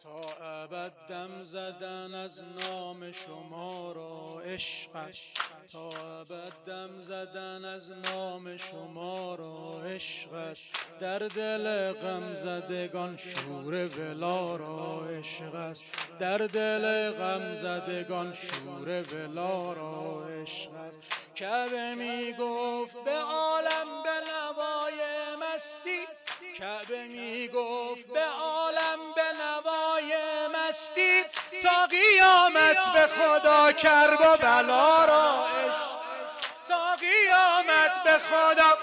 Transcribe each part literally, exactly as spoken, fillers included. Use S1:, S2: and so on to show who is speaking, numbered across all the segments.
S1: تا ابد دم زدن از نام شما را عشق است، تا ابد دم زدن از نام شما را عشق است، در دل غم زدگان شور ولا را عشق است، در دل غم زدگان شور ولا را عشق است. کعبه می گفت به عالم به نوای مستی، کعبه می گفت به عالم به نوای مستی، تا قیامت به خدا کرب و بلا را عشق، تا قیامت به خدا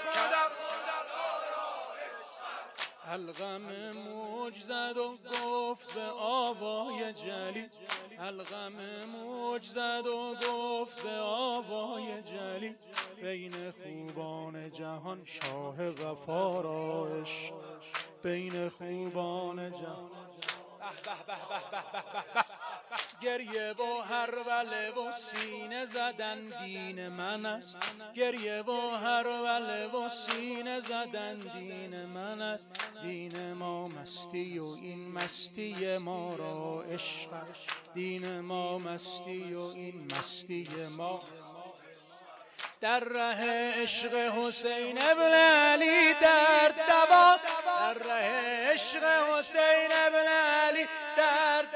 S1: الغم موج زد و گفت به آوای جلی، الغم موج زد و گفت به آوای جلی، بین خوبان جهان شاه وفا را عشق، بین خوبان جهان گریه و هروله و سینه زدن دین من است، گریه و هروله و سینه زدن دین من است، دین ما مستی و این مستی ما را عشق است، دین ما مستی و این مستی ما. در ره عشق حسین ابن علی درد دواست، در ره عشق حسین ابن علی درد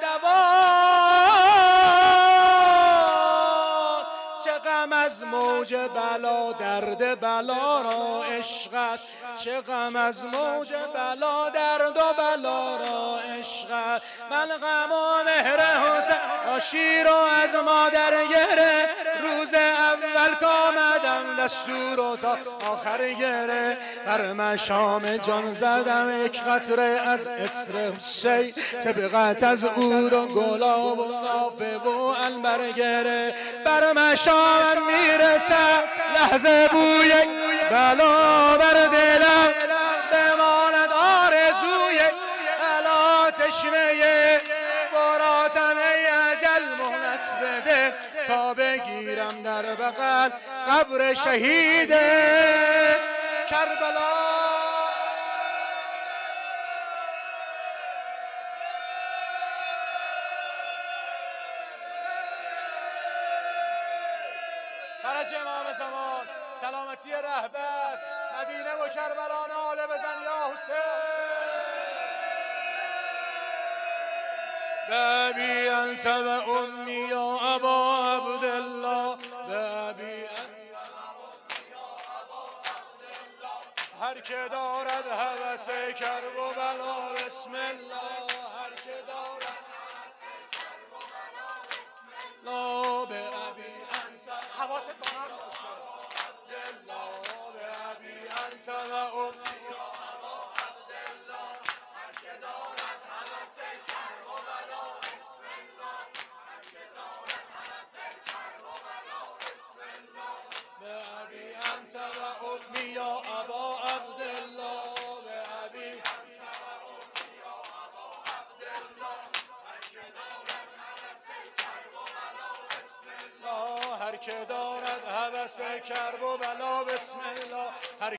S1: دواست، چه غم از موج بلا درد بلا را عشق است، چه غم از موج بلا درد و بلا را عشق است. من غم و مهر حسین آشی رو از مادر گره، روز اول کامدم دستور و تا آخر گره، بر مشام جان زدم یک قطره از عطر حسین، سبقت از عود و گلاب و نافه و عنبر گره، بر مشام میرسد لحظه بوی بلا بر دلم، بماند آرزوی بلا تشنه فراتم ای اجل مهلت بده، تا بگیرم در بغل قبر شهید کربلا. فرج امام زمان، سلامتی رهبر، مدینه و کربلا ناله بزن یا حسین. بابی انت و امی یا ابا عبدالله، بابی انت و امی یا ابا عبدالله، هر که دارد هوس کرب و بلا بسم الله، هر که دارد هوس کرب و بلا بسم الله، بابی انت حواست با هم باشه عبدالله، بابی انت و امی یا ابا عبدالله، هر که دارد هوس کرب و بلا بسم الله، هر که دارد هوس کرب و بلا بسم الله، بابی انت و امی یا ابا عبدالله، بابی انت و امی یا ابا عبدالله، هر که دارد هوس کرب و بلا بسم الله، هر که دارد هوس کرب و بلا بسم الله.